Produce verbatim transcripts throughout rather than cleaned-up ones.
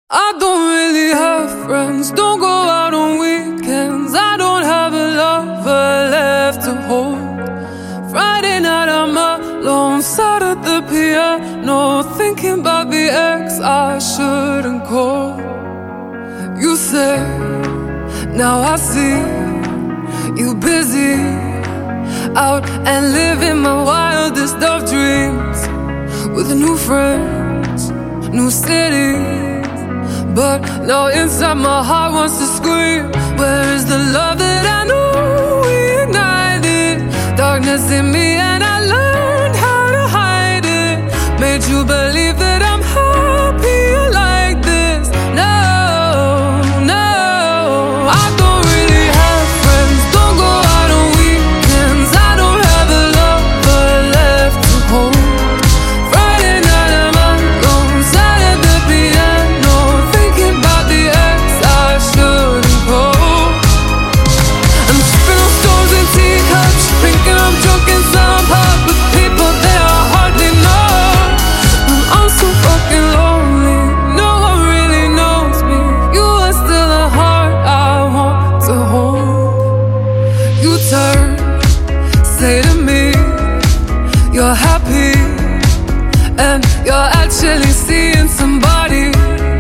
I don't really have friends, don't go out on weekends. I don't have a lover left to hold. Friday night I'm alone, sat at the piano, thinking about the ex I shouldn't call. You say, now I see you busy, out and living my wildest of dreams, with new friends, new cities. But now inside my heart wants to scream, where is the love that I knew we ignited? Darkness in me and I learned how to hide it. Made you believe that I'm happier like this. No, no, I don't really have friends, don't go out on weekends. I don't have a lover left to hold. Friday night I'm alone, sat at the piano, thinking about the ex I shouldn't call. I'm sipping on stones and teacups, thinking I'm drunk in some pub with people that I hardly know. I'm so fucking lonely, no one really knows me. You are still a heart I want to hold. You turn, say to me, you're happy, and you're actually seeing somebody,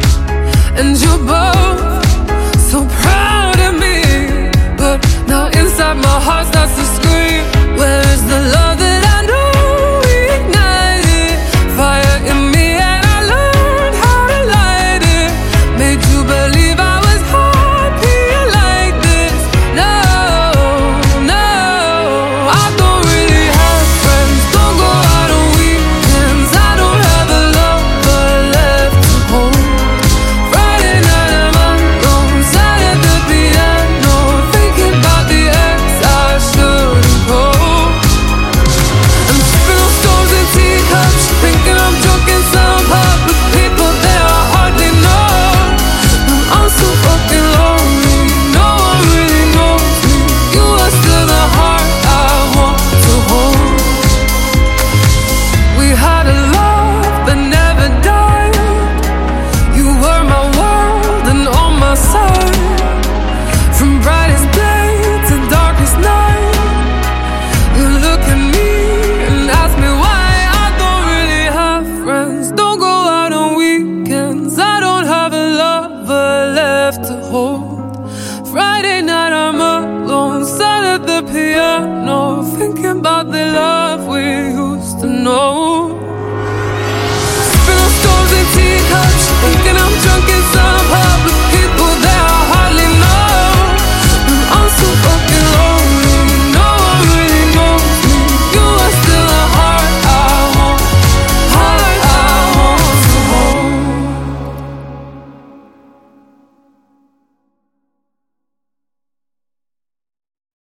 and you're both so proud of me. But now inside my heart starts to scream, where is the love that I know we ignited? Fire in me and I learned how to light it. Made you believe I was happier like this. No, no, I don't really have friends, don't go out on weekends. I don't have a lover left to hold. Friday night I'm alone, sat at the piano, thinking about the ex I shouldn't call. I'm sipping on stones and teacups, thinking I'm drunk in some pub with people that I hardly know. I'm so fucking lonely, no one really knows me. You are still the heart I want to hold. We had a love that never died. You were my world and on my side, from brightest day to darkest night. You look at me and ask me why I don't really have friends, don't go out on weekends. I don't have a lover left to hold. Friday night I'm alone, sat at the piano, thinking about the love we used to know.